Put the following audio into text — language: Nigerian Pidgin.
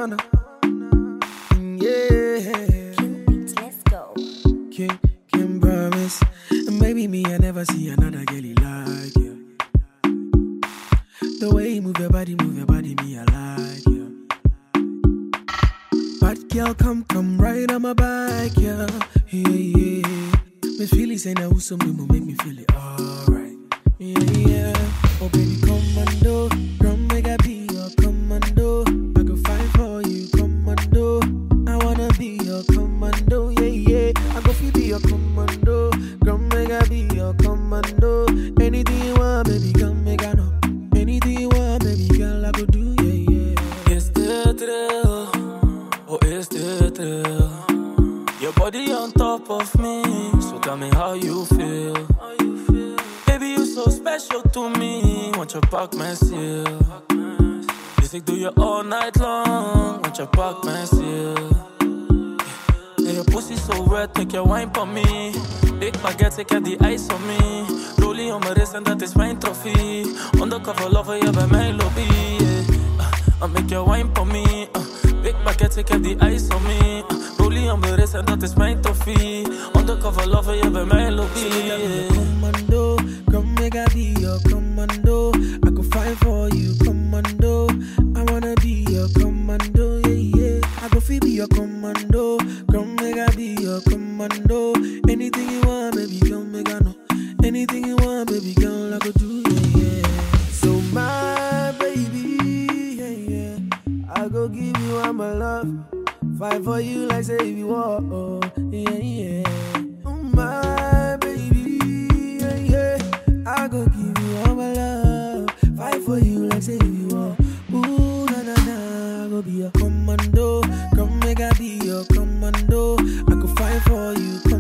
na. Yeah. King Beats, let's go. Can promise. And maybe me, I never see another girlie like you. The way you move your body, me, I like you. Bad girl, come right on my back, yeah. Yeah. Me feel it, say now who's some make me feel it alright. Yeah. Oh baby, commando, come make I be your commando. I go fight for you, commando. I wanna be your commando, yeah. I go feel be your commando, come make I be your commando. Anything you want, baby, come make I know. Anything you want, baby, girl, I go do, yeah. Is the thrill? Oh, is the thrill? Your body on top of me, so tell me how you feel. Baby, you so special to me. Want your back, my seal. Music do you all night long. Want your back, my seal. Yeah, your pussy so wet, make your wine for me. Big baguette, take the ice on me. Rolling on my wrist and that is my trophy. Undercover lover, yeah, by my lobby. Yeah. I make your wine for me. Big baguette, take the ice on me. Rolling on my wrist and that is my trophy. Undercover lover, yeah, by my lobby. Yeah. Commando, come make I be your commando. I go fight for you, commando. I wanna be your commando, yeah. I go feel be your commando. Come make I be your commando. Anything you want, baby, come make I know. Anything you want, baby, girl, I go do, yeah. So my baby, yeah. I go give you all my love. Fight for you like say you want, oh, yeah. Oh my baby, yeah. I go give you all my love. Fight for you like say you want. Ooh, na. I go be your commando. Come make I be your commando. I go fight for you.